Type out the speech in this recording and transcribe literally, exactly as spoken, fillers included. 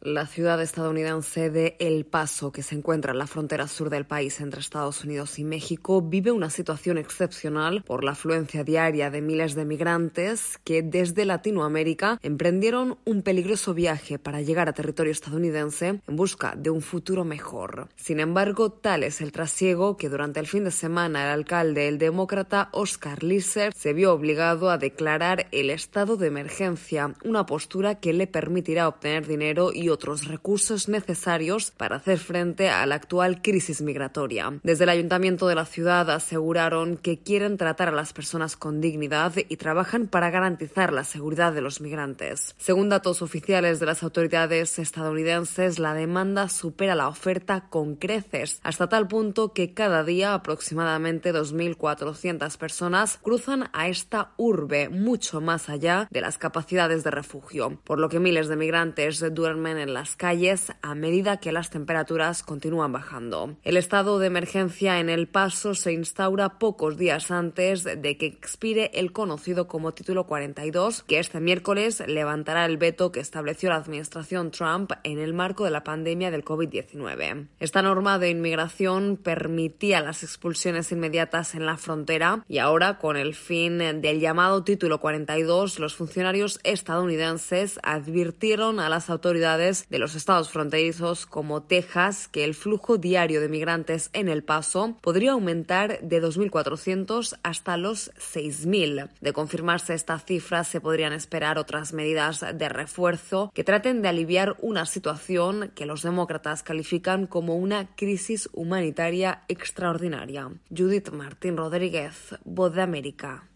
La ciudad estadounidense de El Paso, que se encuentra en la frontera sur del país entre Estados Unidos y México, vive una situación excepcional por la afluencia diaria de miles de migrantes que desde Latinoamérica emprendieron un peligroso viaje para llegar a territorio estadounidense en busca de un futuro mejor. Sin embargo, tal es el trasiego que durante el fin de semana el alcalde, el demócrata Oscar Lisser, se vio obligado a declarar el estado de emergencia, una postura que le permitirá obtener dinero y otros recursos necesarios para hacer frente a la actual crisis migratoria. Desde el ayuntamiento de la ciudad aseguraron que quieren tratar a las personas con dignidad y trabajan para garantizar la seguridad de los migrantes. Según datos oficiales de las autoridades estadounidenses, la demanda supera la oferta con creces, hasta tal punto que cada día aproximadamente dos mil cuatrocientas personas cruzan a esta urbe, mucho más allá de las capacidades de refugio, por lo que miles de migrantes duermen en las calles a medida que las temperaturas continúan bajando. El estado de emergencia en El Paso se instaura pocos días antes de que expire el conocido como Título cuarenta y dos, que este miércoles levantará el veto que estableció la administración Trump en el marco de la pandemia del covid diecinueve. Esta norma de inmigración permitía las expulsiones inmediatas en la frontera y ahora, con el fin del llamado Título cuarenta y dos, los funcionarios estadounidenses advirtieron a las autoridades de los estados fronterizos como Texas que el flujo diario de migrantes en El Paso podría aumentar de dos mil cuatrocientos hasta los seis mil. De confirmarse esta cifra, se podrían esperar otras medidas de refuerzo que traten de aliviar una situación que los demócratas califican como una crisis humanitaria extraordinaria. Judith Martín Rodríguez, Voz de América.